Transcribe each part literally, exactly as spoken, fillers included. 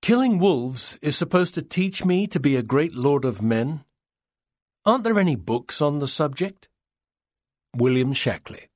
Killing wolves is supposed to teach me to be a great lord of men? Aren't there any books on the subject? William Shackley.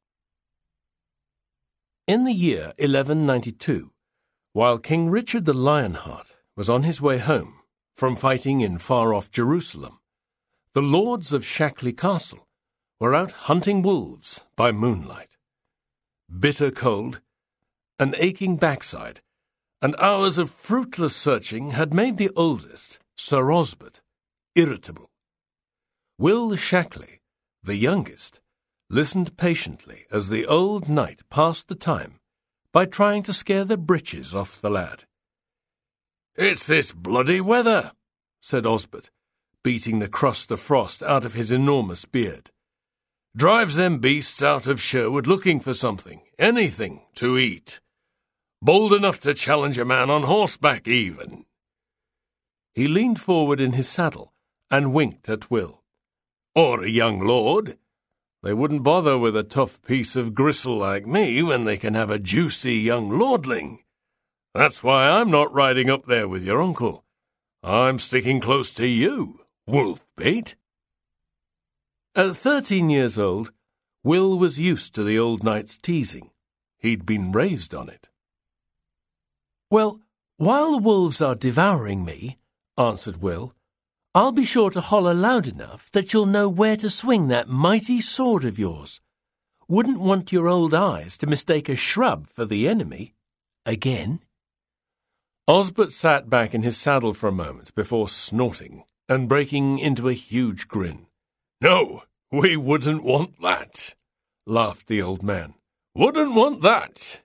In the year eleven ninety-two, while King Richard the Lionheart was on his way home from fighting in far-off Jerusalem, the lords of Shackley Castle were out hunting wolves by moonlight. Bitter cold, an aching backside, and hours of fruitless searching had made the oldest, Sir Osbert, irritable. Will Shackley, the youngest, listened patiently as the old knight passed the time by trying to scare the breeches off the lad. "It's this bloody weather," said Osbert, beating the crust of frost out of his enormous beard. "Drives them beasts out of Sherwood looking for something, anything, to eat. Bold enough to challenge a man on horseback, even." He leaned forward in his saddle and winked at Will. "Or a young lord. They wouldn't bother with a tough piece of gristle like me when they can have a juicy young lordling. That's why I'm not riding up there with your uncle. I'm sticking close to you, Wolfbait." At thirteen years old, Will was used to the old knight's teasing. He'd been raised on it. "Well, while the wolves are devouring me," answered Will, "I'll be sure to holler loud enough that you'll know where to swing that mighty sword of yours. Wouldn't want your old eyes to mistake a shrub for the enemy. Again." Osbert sat back in his saddle for a moment before snorting and breaking into a huge grin. "No, we wouldn't want that," laughed the old man. "Wouldn't want that."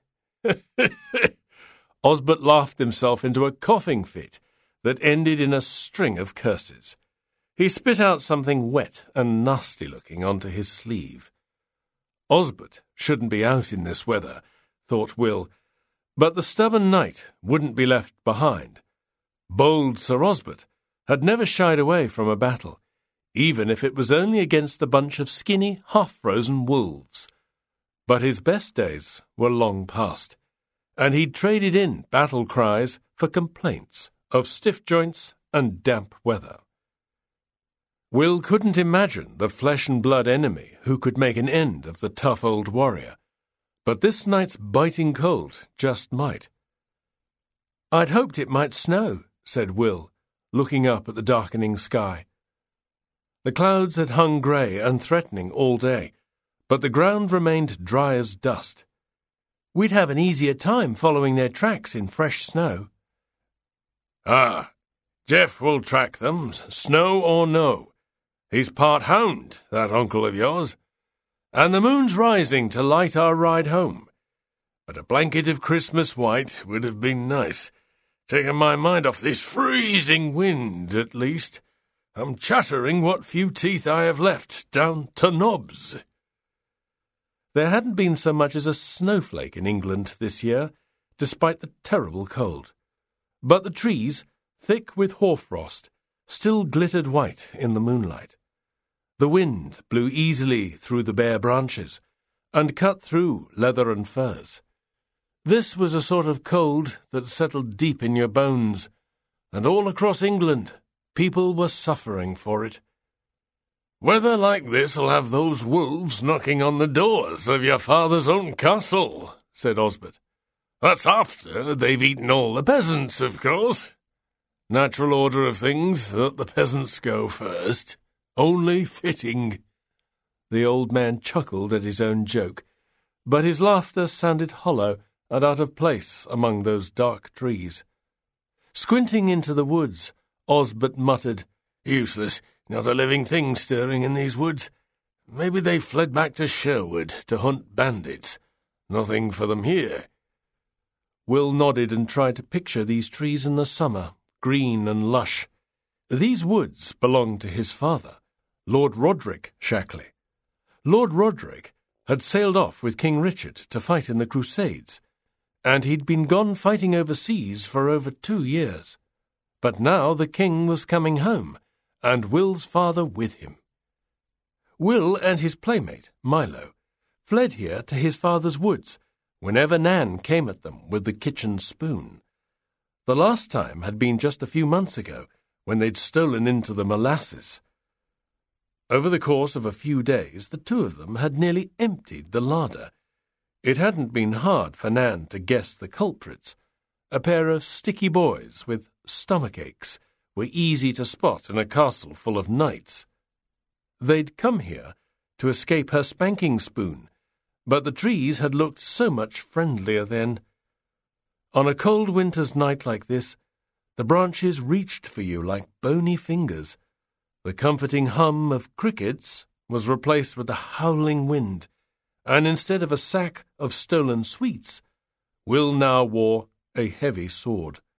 Osbert laughed himself into a coughing fit that ended in a string of curses. He spit out something wet and nasty-looking onto his sleeve. Osbert shouldn't be out in this weather, thought Will, but the stubborn knight wouldn't be left behind. Bold Sir Osbert had never shied away from a battle, even if it was only against a bunch of skinny, half-frozen wolves. But his best days were long past, and he'd traded in battle cries for complaints of stiff joints and damp weather. Will couldn't imagine the flesh-and-blood enemy who could make an end of the tough old warrior, but this night's biting cold just might. "I'd hoped it might snow," said Will, looking up at the darkening sky. The clouds had hung grey and threatening all day, but the ground remained dry as dust. "We'd have an easier time following their tracks in fresh snow." "Ah, Jeff will track them, snow or no. He's part hound, that uncle of yours. And the moon's rising to light our ride home. But a blanket of Christmas white would have been nice, taking my mind off this freezing wind, at least. I'm chattering what few teeth I have left down to knobs." There hadn't been so much as a snowflake in England this year, despite the terrible cold. But the trees, thick with hoarfrost, still glittered white in the moonlight. The wind blew easily through the bare branches and cut through leather and furs. This was a sort of cold that settled deep in your bones, and all across England people were suffering for it. "Weather like this'll have those wolves knocking on the doors of your father's own castle," said Osbert. "That's after they've eaten all the peasants, of course. Natural order of things that the peasants go first. Only fitting." The old man chuckled at his own joke, but his laughter sounded hollow and out of place among those dark trees. Squinting into the woods, Osbert muttered, "Useless, not a living thing stirring in these woods. Maybe they fled back to Sherwood to hunt bandits. Nothing for them here." Will nodded and tried to picture these trees in the summer, green and lush. These woods belonged to his father, Lord Roderick Shackley. Lord Roderick had sailed off with King Richard to fight in the Crusades, and he'd been gone fighting overseas for over two years. But now the king was coming home, and Will's father with him. Will and his playmate, Milo, fled here to his father's woods whenever Nan came at them with the kitchen spoon. The last time had been just a few months ago, when they'd stolen into the molasses. Over the course of a few days, the two of them had nearly emptied the larder. It hadn't been hard for Nan to guess the culprits. A pair of sticky boys with stomach aches were easy to spot in a castle full of knights. They'd come here to escape her spanking spoon, but the trees had looked so much friendlier then. On a cold winter's night like this, the branches reached for you like bony fingers. The comforting hum of crickets was replaced with the howling wind, and instead of a sack of stolen sweets, Will now wore a heavy sword.